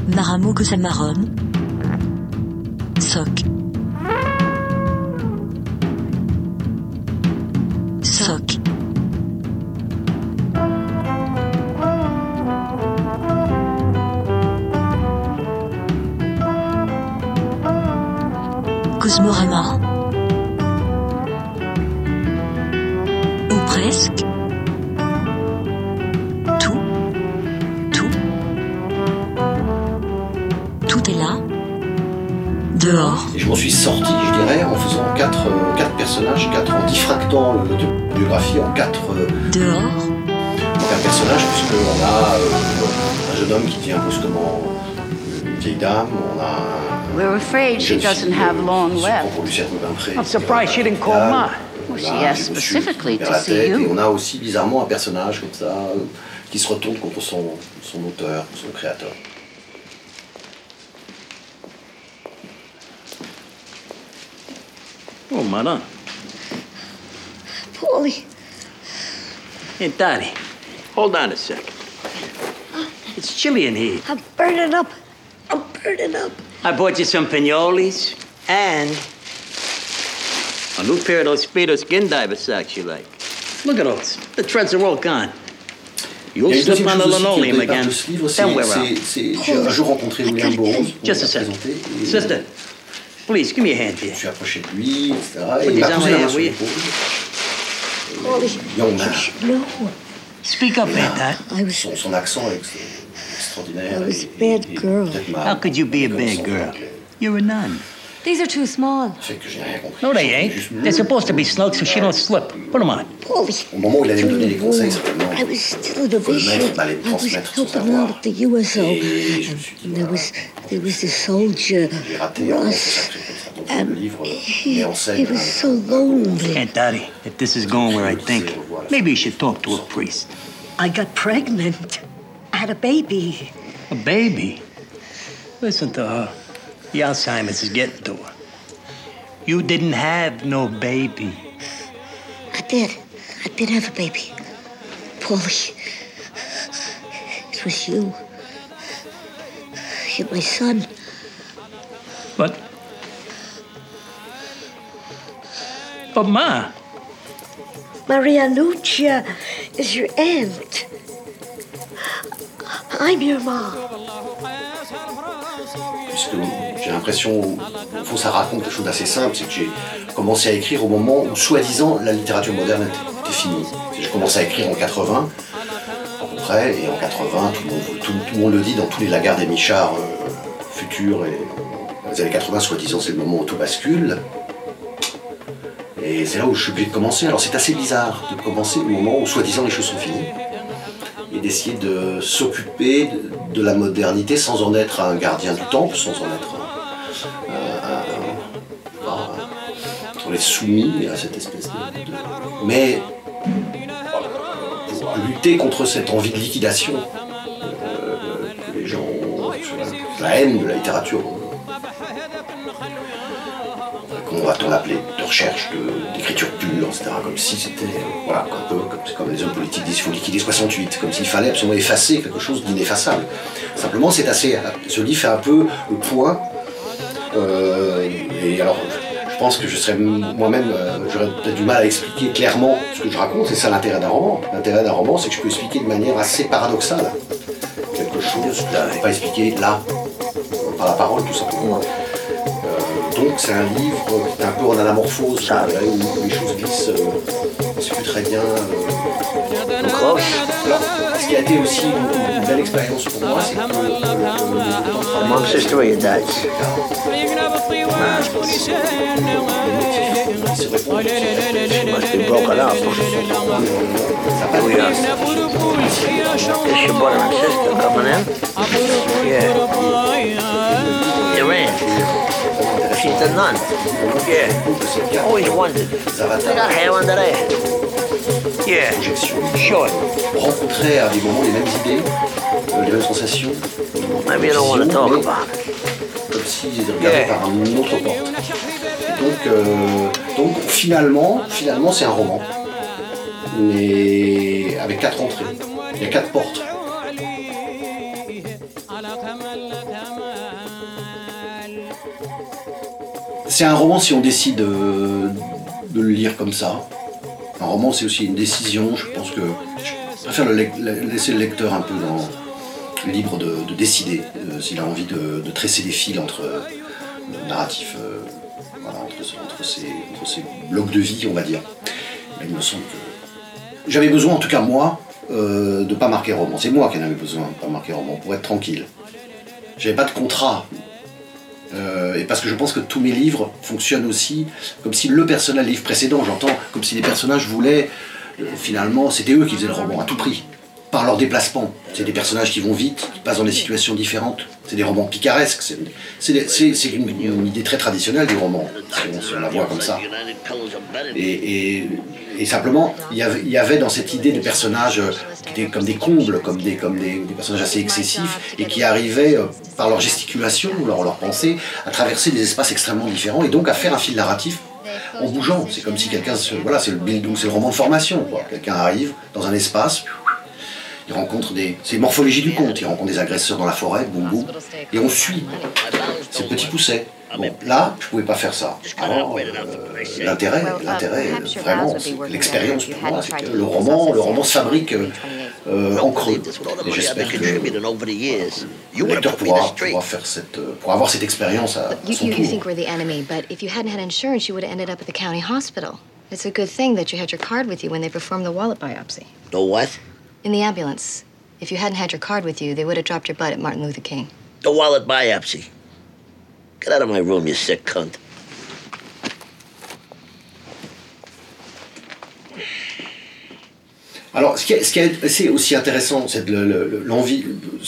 Maramo Gosamaron. Soc. Soc. Cosmorama. Ou presque. Tout est là. Dehors. Et je m'en suis sorti, je dirais, en faisant quatre personnages, en diffractant l'autobiographie en quatre Dehors. Personnages, puisqu'on a un jeune homme qui devient brusquement une vieille dame, on a We're afraid she doesn't have long left. I'm surprised she didn't call Ma. Well, she asked specifically to see Et you. on a aussi bizarrement un personnage comme ça qui se retourne contre son auteur, son créateur. Oh, madame. Paulie. Hey, Daddy, hold on a second. It's chilly in here. I'm burning up. I'm burning up. I bought you some pinoles and a new pair of those Speedo skin diver socks you like. Look at those. The treads are all gone. You'll slip on the linoleum again. Then we're out. J'ai un jour rencontré William Burroughs. Just a second. Sister, please, give me a hand here. Je suis approché de lui, etc. Et Put il m'a these on posé my la main hand, sur will you? l'épaule. Paulie, Young man. you should know. Speak up, Aunt Dad. I was Son accent est extraordinaire. I was a et bad girl. peut-être How could you be a bad girl? You're a nun. These are too small. Fait que j'ai rien compris. No, they ain't. They're supposed to be snug so she don't slip. Put them on. Paulie. Au moment où il allait me donner des conseils, certainement, I was still in a faut le vision. maître m'allait me I was transmettre son helping savoir. out at the USO. Et je me suis dit, And voilà, there was this soldier, j'ai raté un Russ. sacré comme ça. Donc le livre met en scène. He was so lonely. Aunt Daddy, if this is going where I think, maybe you should talk to a priest. I got pregnant. I had a baby. A baby? Listen to her. The Alzheimer's is getting to her. You didn't have no baby. I did. I did have a baby. Paulie. It was you. You're my son. But Ma, Maria Lucia is your aunt. I'm your mom. Puisque j'ai l'impression, au fond, ça raconte quelque chose d'assez simple, c'est que j'ai commencé à écrire au moment où, soi-disant, la littérature moderne était finie. J'ai commencé à écrire en 80, à peu près, et en 80, tout le monde le dit dans tous les lagards des Michards futurs, et les années 80, soi-disant, c'est le moment où tout bascule. Et c'est là où je suis obligé de commencer. Alors c'est assez bizarre de commencer au moment où, soi-disant, les choses sont finies, et d'essayer de s'occuper de la modernité sans en être un gardien du temple, sans en être on est soumis à cette espèce de... Mais pour lutter contre cette envie de liquidation que les gens ont, la haine de la littérature, qu'on va-t-on appeler, de recherche, d'écriture pure, etc. Comme si c'était, voilà, un peu comme les hommes politiques disent, il faut liquider 68, comme s'il fallait absolument effacer quelque chose d'ineffaçable. Simplement, ce livre fait un peu le point, et alors, je pense que je serais moi-même, j'aurais peut-être du mal à expliquer clairement ce que je raconte, c'est ça l'intérêt d'un roman. L'intérêt d'un roman, c'est que je peux expliquer de manière assez paradoxale quelque chose que je ne peux pas expliquer là, par la parole, tout simplement. Donc c'est un livre qui est un peu en anamorphose, où les choses glissent, on ne sait plus très bien. Close. Alors, ce qui a été aussi une belle expérience pour moi, c'est que Mom, sister, or your dad's? She must be broken up. Here we are. Is your brother and sister coming in? Yeah. Your aunt. She's the nun. Yeah. Always wondered. They got hair under their head. Yeah. Sure. Rencontrer à des moments les mêmes idées, les mêmes sensations. Maybe you don't want to talk about it. Comme s'ils regardaient par une autre porte. Donc finalement c'est un roman, mais avec 4 entrées. Il y a 4 portes. C'est un roman si on décide de le lire comme ça. Un roman, c'est aussi une décision. Je pense que je préfère laisser le lecteur un peu libre de décider s'il a envie de tresser des fils entre narratifs, voilà, entre ces blocs de vie, on va dire. Mais il me semble que j'avais besoin, en tout cas moi, de ne pas marquer roman. C'est moi qui en avais besoin de ne pas marquer roman, pour être tranquille. J'avais pas de contrat. Et parce que je pense que tous mes livres fonctionnent aussi comme si le personnage, le livre précédent, j'entends, comme si les personnages voulaient, finalement, c'était eux qui faisaient le roman à tout prix, par leur déplacement. C'est des personnages qui vont vite, qui passent dans des situations différentes. C'est des romans picaresques. C'est une idée très traditionnelle du roman, si on la voit comme ça. Et simplement, il y avait dans cette idée des personnages qui étaient comme des combles, comme des personnages assez excessifs, et qui arrivaient, par leur gesticulation, leur pensée, à traverser des espaces extrêmement différents, et donc à faire un fil narratif en bougeant. C'est comme si quelqu'un, voilà, c'est le roman de formation, quoi. Quelqu'un arrive dans un espace, il rencontre c'est morphologie du conte, il rencontre des agresseurs dans la forêt, boum boum, et on suit ces petits poussets. Bon, là, je ne pouvais pas faire ça. Alors, l'intérêt, vraiment, c'est l'expérience pour moi, c'est que le roman se fabrique en creux. Et j'espère que le lecteur pourra avoir cette expérience à son You think tour. we're the enemy, but if you hadn't had insurance, you would have ended up at the county hospital. It's a good thing that you had your card with you when they performed the wallet biopsy. The what? In the ambulance. If you hadn't had your card with you, they would have dropped your butt at Martin Luther King. The wallet biopsy. Get out of my room, you sick cunt. Alors, ce qui est assez aussi intéressant, c'est l'envie.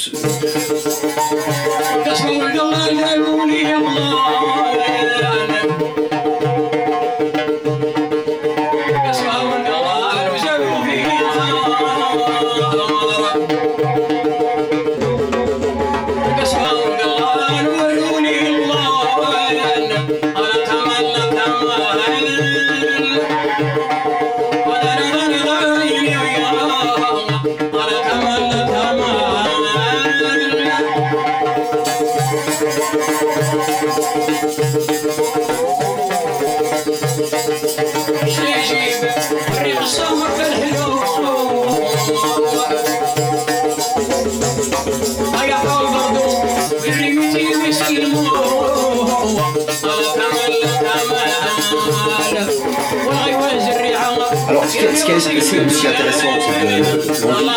Alors, ce qui est aussi intéressant, c'est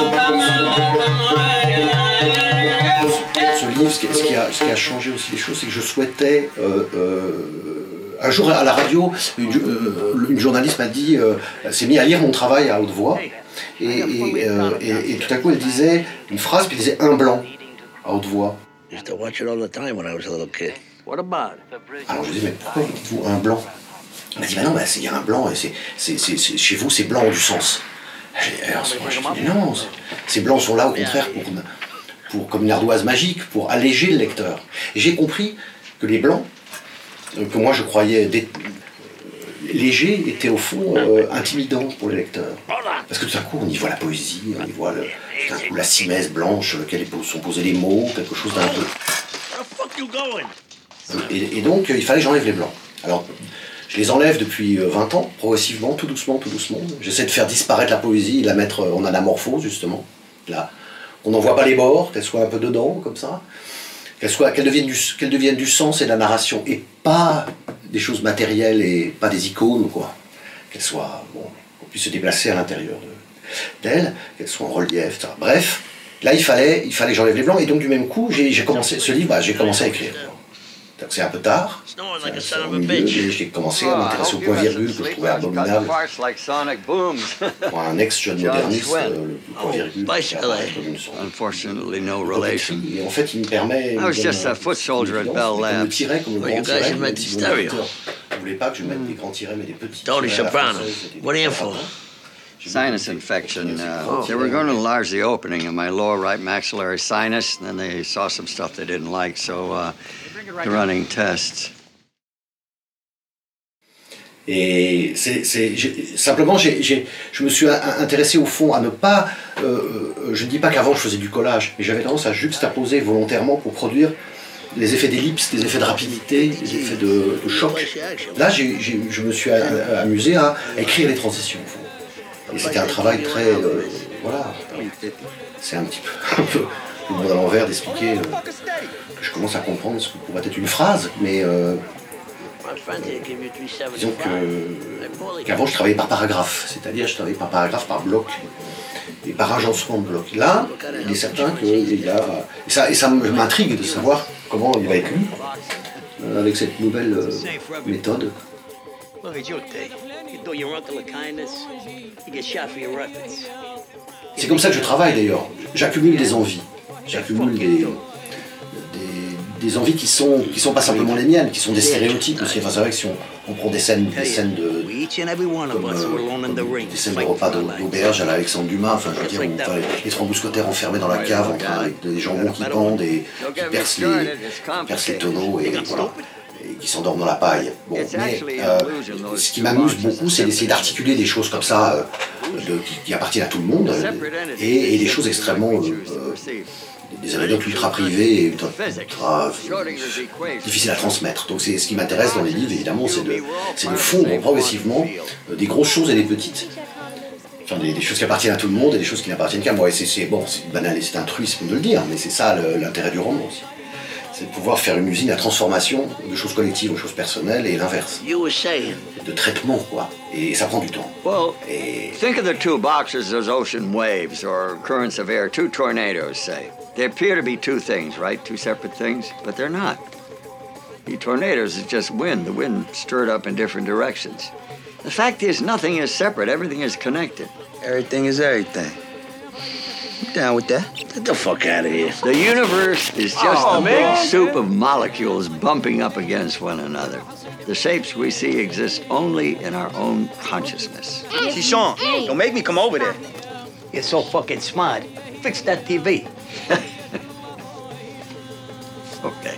ce livre, ce qui a changé aussi les choses, c'est que je souhaitais... un jour à la radio, une journaliste m'a dit, s'est mise à lire mon travail à haute voix, et tout à coup elle disait une phrase, puis elle disait un blanc à haute voix. I used to watch it all the time when I was a little kid. What about it? Alors je lui dis, mais pourquoi dites-vous un blanc? Elle m'a dit, bah non, il y a un blanc, et chez vous, ces blancs ont du sens. Alors, je dis, mais non, ces blancs sont là au contraire pour comme une ardoise magique, pour alléger le lecteur. Et j'ai compris que les blancs, que moi je croyais légers, étaient au fond intimidants pour le lecteur. Parce que tout à coup, on y voit la poésie, on y voit tout à coup la simèse blanche sur laquelle sont posés les mots, quelque chose d'un peu... Et donc, il fallait que j'enlève les blancs. Alors, je les enlève depuis 20 ans, progressivement, tout doucement. J'essaie de faire disparaître la poésie, de la mettre en anamorphose, justement. Là, on n'en voit pas les bords, qu'elle soit un peu dedans, comme ça. Qu'elle devienne du sens et de la narration, et pas des choses matérielles et pas des icônes, quoi. Qu'elle soit, bon, qu'on puisse se déplacer à l'intérieur d'elle, qu'elle soit en relief, etc. Bref, là, il fallait que j'enlève les blancs, et donc du même coup, j'ai commencé à écrire. Donc c'est un peu tard, c'est au milieu, mais j'ai commencé à m'intéresser au point-virgule que je trouvais abominable. Pour un ex-jeune moderniste, le point-virgule, c'est comme une sorte Unfortunately, no relation. et en fait, il me permet... I was just a foot soldier at Bell Comme le Labs. tiret, comme le Well, grand you guys tiret, should même make si the mon stereo. éditeur ne voulait pas que je mette des grands tirets, mais des petits Tony tirets à la Soprano. française, c'était des What are you petits for? tirets. Sinus infection. They were going to enlarge the opening of my lower right maxillary sinus, and then they saw some stuff they didn't like, so they're running tests. Et simplement, je me suis intéressé au fond à ne pas... je ne dis pas qu'avant je faisais du collage, mais j'avais tendance à juxtaposer volontairement pour produire les effets d'ellipse, des effets de rapidité, des effets de choc. Là, je me suis amusé à écrire les transitions. Au fond. Et c'était un travail très... voilà. C'est un petit peu le monde à l'envers d'expliquer que je commence à comprendre ce que pourrait être une phrase, mais... disons qu'avant je travaillais par paragraphe, c'est-à-dire je travaillais par paragraphe, par bloc, et par agencement de bloc. Là, il est certain qu'il y a... Et ça m'intrigue de savoir comment il va être lu avec cette nouvelle méthode. C'est comme ça que je travaille d'ailleurs. J'accumule des envies. J'accumule des envies qui sont pas simplement les miennes, qui sont des stéréotypes aussi. Enfin, c'est vrai que si on prend des scènes de repas d'auberge à l'Alexandre Dumas, enfin, je veux dire, les trois mousquetaires enfermés dans la cave, avec des jambons qui pendent et qui percent les tonneaux et voilà, et qui s'endorment dans la paille. Bon, mais ce qui m'amuse beaucoup, c'est d'essayer d'articuler des choses comme ça, qui appartiennent à tout le monde, et des choses extrêmement... des anecdotes ultra privées et ultra difficiles à transmettre. Donc c'est ce qui m'intéresse dans les livres, évidemment, c'est de fondre progressivement des grosses choses et des petites. Enfin, des choses qui appartiennent à tout le monde et des choses qui n'appartiennent qu'à moi. Et c'est banal et c'est un truisme de le dire, mais c'est ça l'intérêt du roman aussi. C'est de pouvoir faire une usine à transformation de choses collectives aux choses personnelles et l'inverse. De traitement, quoi. Et ça prend du temps. Well, think of the two boxes as ocean waves or currents of air, two tornadoes, say. They appear to be two things, right? Two separate things, but they're not. The tornadoes is just wind, the wind stirred up in different directions. The fact is, nothing is separate, everything is connected. Everything is everything. I'm down with that. Get the fuck out of here. The universe is just a big soup of molecules bumping up against one another. The shapes we see exist only in our own consciousness. Sean, don't make me come over there. You're so fucking smart. Fix that TV. Okay.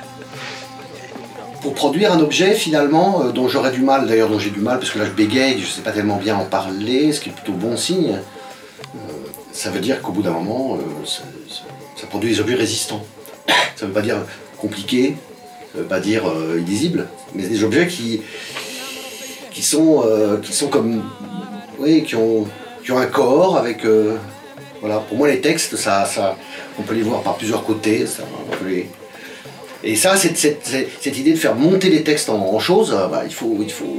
Pour produire un objet finalement dont j'aurais du mal, d'ailleurs dont j'ai du mal parce que là je bégaye, je sais pas tellement bien en parler, ce qui est plutôt bon signe, ça veut dire qu'au bout d'un moment ça produit des objets résistants. Ça veut pas dire compliqué, ça veut pas dire illisible, mais des objets qui sont comme, oui, qui ont un corps avec voilà. Pour moi les textes on peut les voir par plusieurs côtés, et ça, cette idée de faire monter les textes en choses, il faut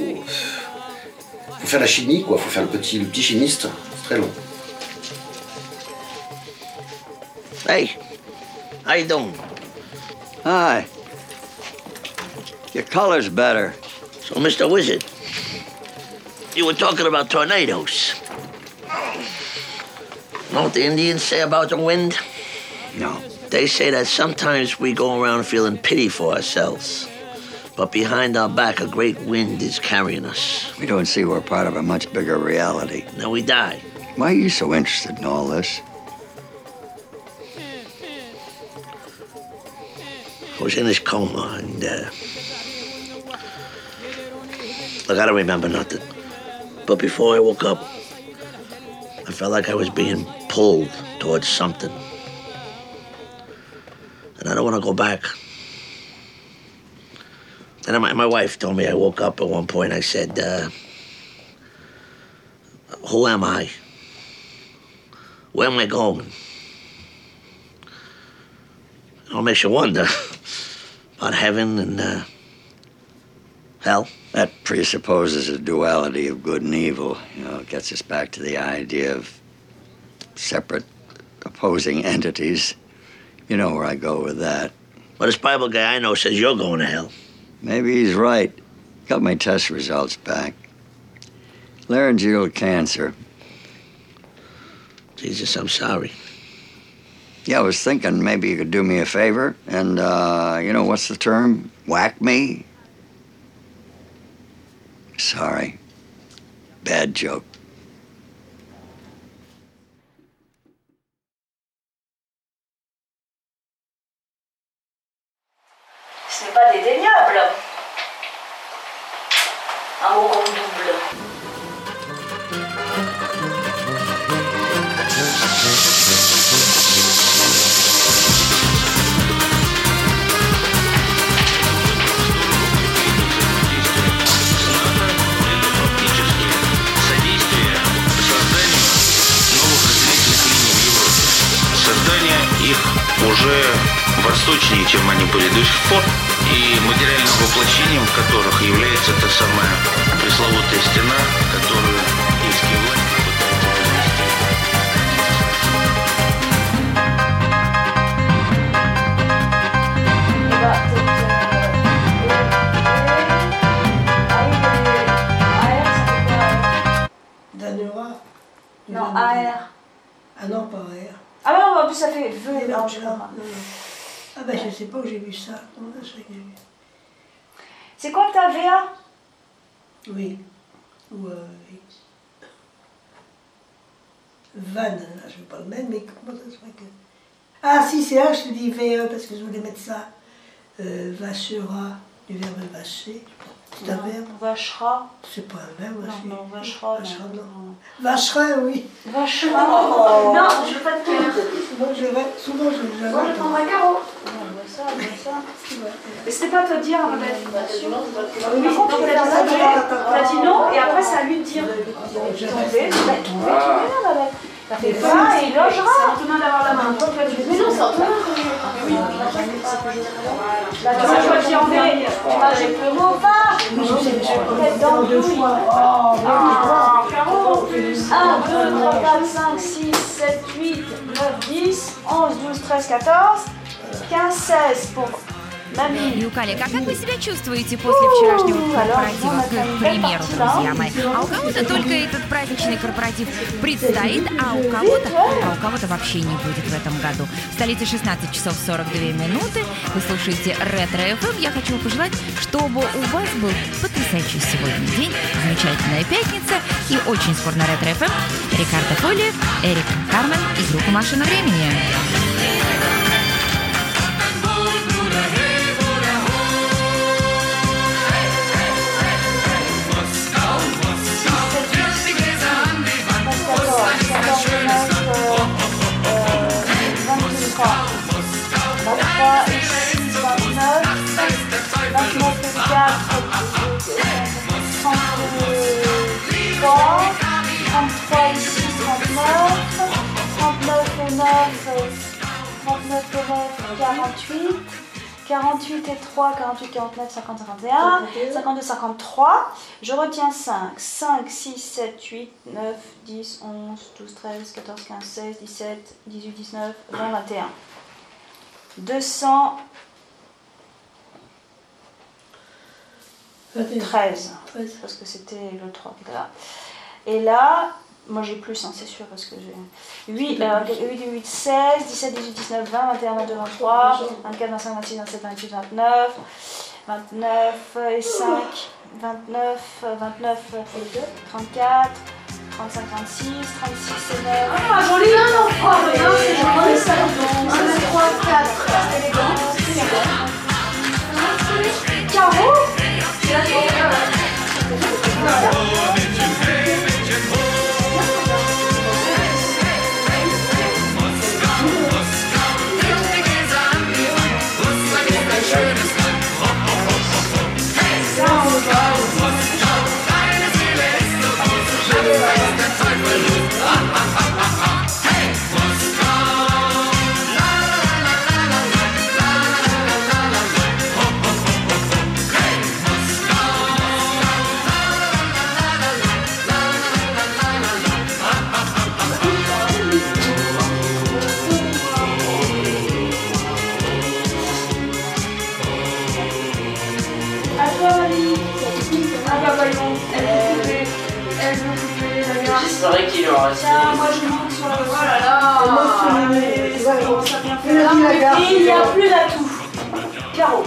faire la chimie, quoi. Il faut faire le petit chimiste. C'est très long. Hey, how you doing? Hi. Your color's better. So, Mr. Wizard, you were talking about tornadoes. Know what the Indians say about the wind? No. They say that sometimes we go around feeling pity for ourselves, but behind our back, a great wind is carrying us. We don't see we're part of a much bigger reality. Then we die. Why are you so interested in all this? I was in this coma, and I don't remember nothing. But before I woke up, I felt like I was being pulled towards something. And I don't want to go back. And my wife told me I woke up at one point. I said, who am I? Where am I going? It makes you wonder about heaven and hell. That presupposes a duality of good and evil. It gets us back to the idea of separate, opposing entities. You know where I go with that. But this Bible guy I know says you're going to hell. Maybe he's right. Got my test results back. Laryngeal cancer. Jesus, I'm sorry. Yeah, I was thinking maybe you could do me a favor and, what's the term? Whack me? Sorry. Bad joke. Ce n'est pas dédaignable. un haut rond double. Создание их уже восточнее, чем они были до сих пор, и материальным воплощением которых является та самая пресловутая стена, которую киевские власти Danura. Non, AR. Ah non, pas R. Ah non, en plus ça fait vœu, Non, non, je je crois. crois. Non, non. Ah ben je sais pas où j'ai vu ça. Non, là, c'est que j'ai vu. C'est quoi que t'as, VA? Oui. Ou oui. Van, là, je veux pas le mettre, mais comment ça se fait que... Ah si, c'est là que je te dis VE, parce que je voulais mettre ça. Vachera, du verbe vacher. C'est un verbe. Vachera. C'est pas un verbe, vacher. Non, vachera. Vachera, non. Vachera, oui. Vachera. Non, je veux pas de cœur. Souvent, je Moi, je prendrai carreau. On voit ça, on voit ça. Mais c'était pas à toi de dire, Arlette. Oui, donc elle a dit ça, elle a dit non, et après c'est à lui de dire. Tomber, merde, Arlette. T'as fait ça et il logera. C'est Antonin d'avoir la main. Mais non, c'est Antonin. Là, tu vas choisir en dernier. Avec le mot va. Peut-être dans le douille. Carreau en plus. 1, 2, 3, 4, 5, 6, 7, 8, 9, 10, 11, 12, 13, 14, 15, 16 pour mamie. Юкали, как вы себя чувствуете после вчерашнего корпоратива, к примеру, друзья мои? А у кого-то только этот праздничный корпоратив предстоит, а у кого-то вообще не будет в этом году. В столице 16 часов 42 минуты. Вы слушаете Ретро ФМ. Я хочу пожелать, чтобы у вас был потрясающий сегодня день, замечательная пятница и очень скоро на Ретро ФМ Рикардо Фолли, Эрик Кармен и группа «Машина времени». et 9, 48 et 3, 48, 49, 50, 51, 52, 53. Je retiens 5. 5, 6, 7, 8, 9, 10, 11, 12, 13, 14, 15, 16, 17, 18, 19, 20, 21. 213. Parce que c'était le 3 qui était là. Et là, moi j'ai plus, hein, c'est sûr, parce que j'ai 8, 8, 16, 17, 18, 19, 20, 21, 22, 23, 24, 25, 26, 27, 28, 29, 29 et 5, 29, 29, 34, 35, 36, 36 et 9. Ah, joli! Non, c'est joli, ça. 1, 2, 3, 4, c'est élégant. Carreau? C'est la C'est vrai qu'il en reste. Tiens, moi je monte sur le... Oh là là. Ça commence à bien faire. Et il n'y a plus d'atout. Carreau.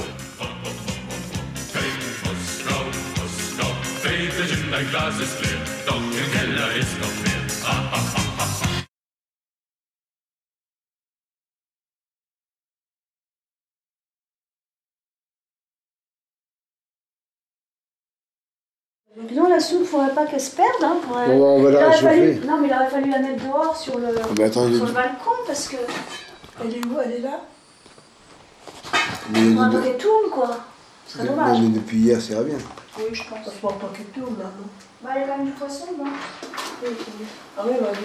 Donc non, la soupe, il ne faudrait pas qu'elle se perde. Hein, on va la chauffer. Non, mais il aurait fallu la mettre dehors sur le, attends, sur le balcon parce que... Elle est où? Elle est là? Il faudrait pas qu'elle tourne, quoi. Ce serait dommage. Mais depuis hier, ça ira bien. Oui, je pense. Ça se porte pas qu'elle tourne, là, non? Bah, il y a quand même du poisson, non? Oui, ah oui, bah,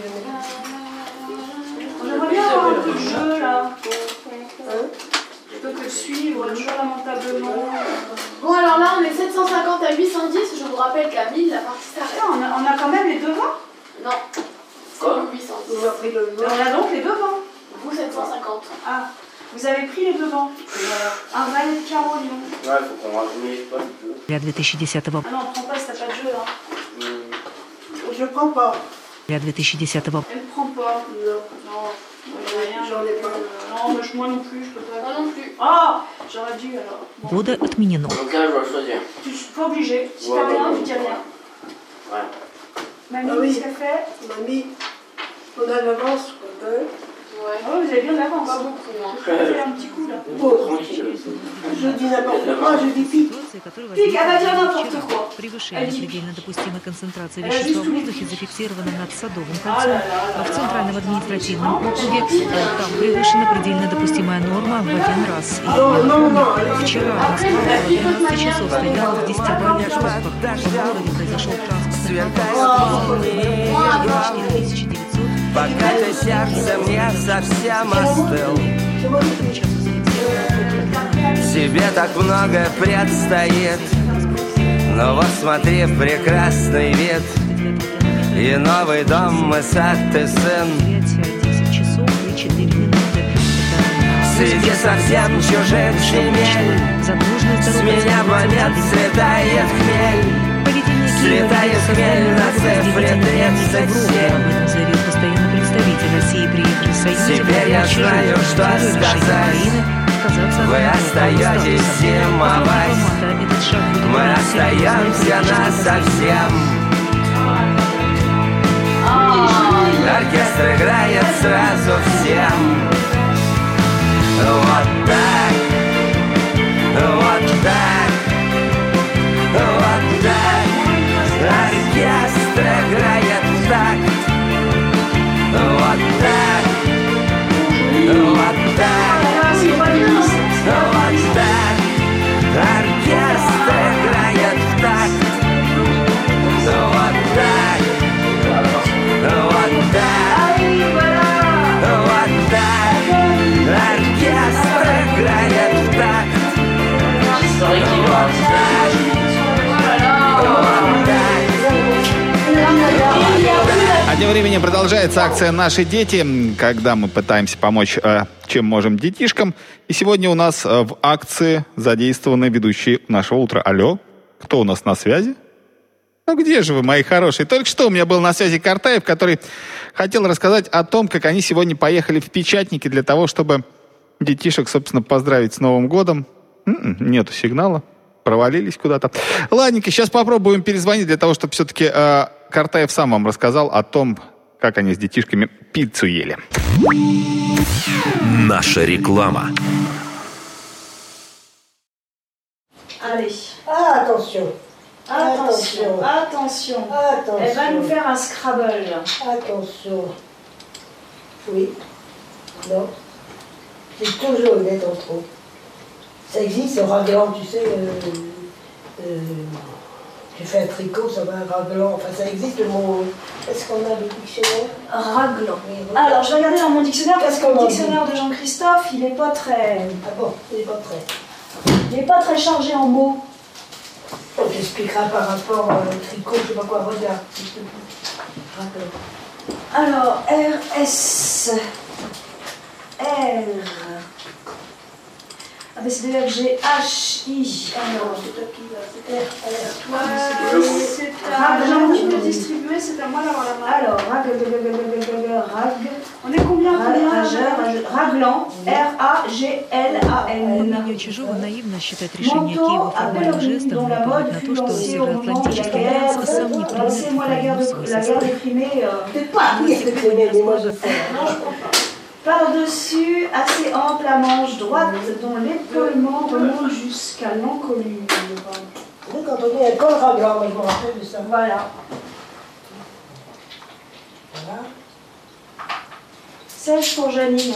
on aimerait bien avoir un peu de jeu, là. Plutôt que de suivre le jeu lamentablement. Bon, alors là, on est 750 à 810. Je vous rappelle qu'à 1000, la partie s'arrête. On a quand même les devants? Non. Quoi? 810. On a donc les devants. Vous, 750. Ah, vous avez pris les devants. Un valet de carreau, Lyon. Ouais, faut qu'on rajoute pas de jeu. Для 2010 Ah non, on prend pas si t'as pas de jeu, hein. Je prends pas. Для 2010 Elle prend pas. Non. J'en ai pas. Non, mais moi non plus, je peux pas. Moi non plus. Ah, j'aurais dû alors. года отменено. Donc là, je dois choisir. Tu es pas obligé. Si t'as rien, tu dis rien. Ouais. Mamie, Ah oui. qu'est-ce qu'elle fait? Mamie, on a l'avance, quoi. Ouais. Oh, vous avez bien d'avance. Pas beaucoup, hein. Je vais faire un petit coup là. Je dis n'importe quoi, je dis pique. Pique, elle va dire n'importe quoi. Превышение предельно допустимой концентрации Elle a вещества juste в tout воздухе зафиксировано над Садовым Ah là кольцом. là. В Центральном административном округе там превышена предельно допустимая норма в 1 раз. И вчера Москва около 12 часов стояла в 10-бальных пробках. В городе произошел транспортный коллапс. 4900. Пока ты сердцем не совсем остыл, тебе так много предстоит. Но вот смотри, прекрасный вид, и новый дом, и сад, и сын. 10 часов и 4 минуты. Среди совсем чужих земель с меня момент слетает хмель. Слетает хмель на цифре 37. Заявил постоянный представитель России при Евросоюзе. Теперь я знаю, что сказать. Вы остаетесь зимовать. Мы остаемся насовсем. Оркестр играет сразу всем. Вот так, вот так, вот так. Оркестр играет в такт. Вот так, вот так, вот так. Оркестр играет в такт. Вот так, вот так, вот так. Оркестр играет в такт. Вот так, вот так. А тем временем продолжается акция «Наши дети», когда мы пытаемся помочь, чем можем, детишкам. И сегодня у нас в акции задействованы ведущие нашего утра. Алло, кто у нас на связи? Ну где же вы, мои хорошие? Только что у меня был на связи Картаев, который хотел рассказать о том, как они сегодня поехали в Печатники для того, чтобы детишек, собственно, поздравить с Новым годом. Нету сигнала. Провалились куда-то. Ладненько, сейчас попробуем перезвонить для того, чтобы все-таки Картаев сам вам рассказал о том, как они с детишками пиццу ели. Наша реклама. Allez. Ah, attention. Attention. Attention. Attention. Elle va nous faire un Scrabble. Attention. Oui. Non. C'est toujours une lettre en trop. Ça existe, le raglan, tu sais. J'ai fait un tricot, ça va un raglan. Enfin, ça existe le mot. Est-ce qu'on a le dictionnaire? Raglan. Oui, Alors, je vais regarder dans mon dictionnaire parce que Qu'est-ce qu'on le dit dictionnaire de Jean-Christophe, il n'est pas très. Ah bon, il n'est pas prêt. Il n'est pas très chargé en mots. On t'expliquera par rapport au tricot, je sais pas quoi, regarde. s'il te plaît. Raglan. Alors, RS. R. A, B, C, D, F, G, H, I. Alors, c'est à Jean de distribuer, c'est à moi d'avoir la main. Alors, rag. On est combien? Raglan. R-A-G-L-A-N. Подменю Чижова наивно считает решение Киева формальным жестом, наплывать на то, что Североатлантический альянс сам не примет в свой состав. Par-dessus, assez ample, la manche droite, dont l'épaulement remonte jusqu'à l'encolure. Quand on est à l'école, regarde, moi je me rappelle de ça. Voilà. Voilà. 16 pour Janine.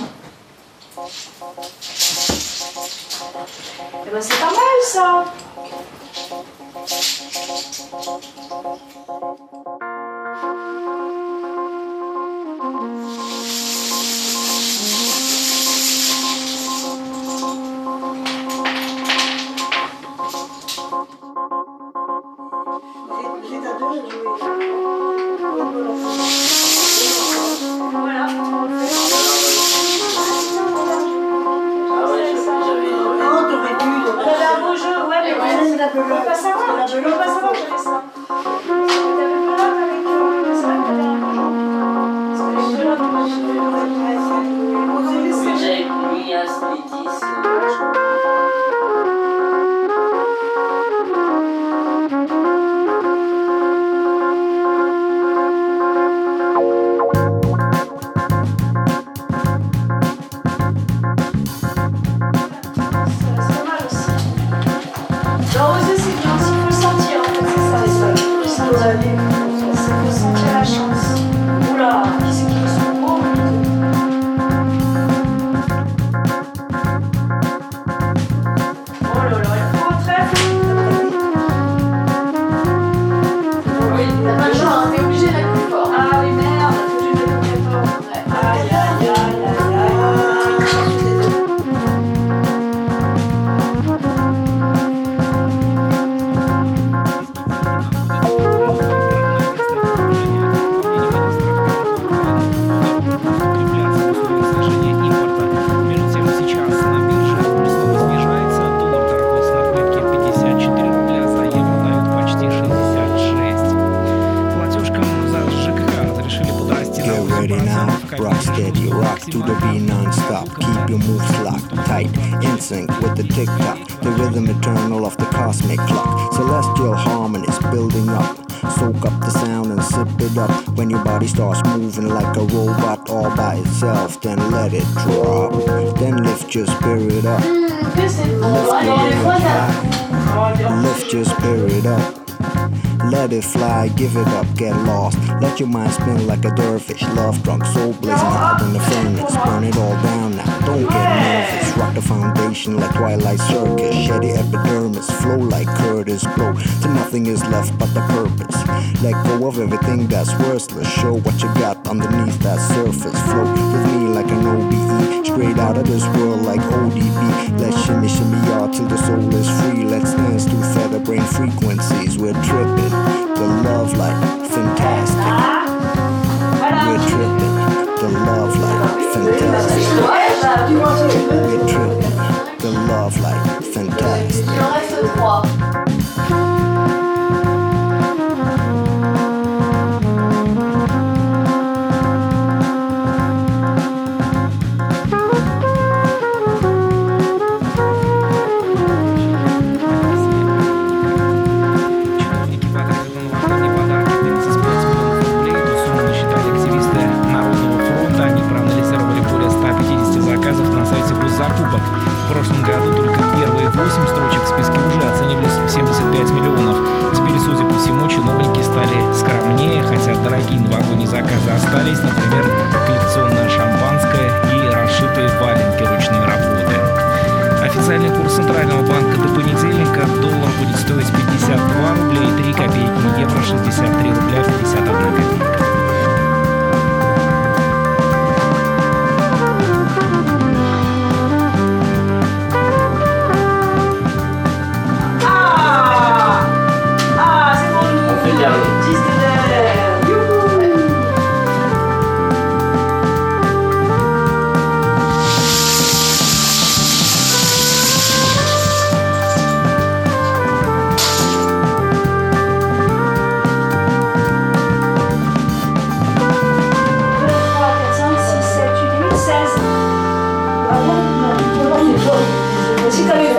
Eh ben c'est pas mal ça. Starts moving like a robot all by itself, then let it drop, then lift your spirit up, lift your spirit up, let it fly, give it up, get lost, let your mind spin like a dervish, love drunk, soul blazing hot in the furnace, burn it all down now, don't get nervous, rock the foundation like Twilight Circus, shed the epidermis, flow like Curtis Blow, till nothing is left but the purpose. Let go of everything that's worthless. Show what you got underneath that surface. Float with me like an OBE. Straight out of this world like ODB. Let's shimmy, shimmy, y'all till the soul is free. Let's dance to feather brain frequencies. We're tripping. The love light, fantastic. We're tripping. The love light, fantastic. We're tripping. The love light, fantastic. В прошлом году только первые 8 строчек в списке уже оценивались в 75 миллионов. Теперь, судя по всему, чиновники стали скромнее, хотя дорогие новогодние заказы остались, например, коллекционное шампанское и расшитые валенки ручной работы. Официальный курс Центрального банка до понедельника: доллар будет стоить 52 рубля и 3 копейки, евро 63 рубля 51 копейка.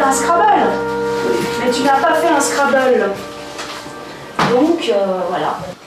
Un Scrabble, mais tu n'as pas fait un Scrabble. Donc voilà.